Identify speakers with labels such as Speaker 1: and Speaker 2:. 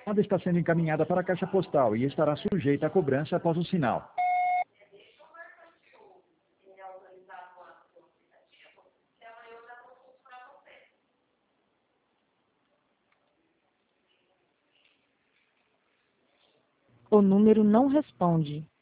Speaker 1: chamada está sendo encaminhada para a caixa postal e estará sujeita a cobrança após o sinal.
Speaker 2: O número não responde.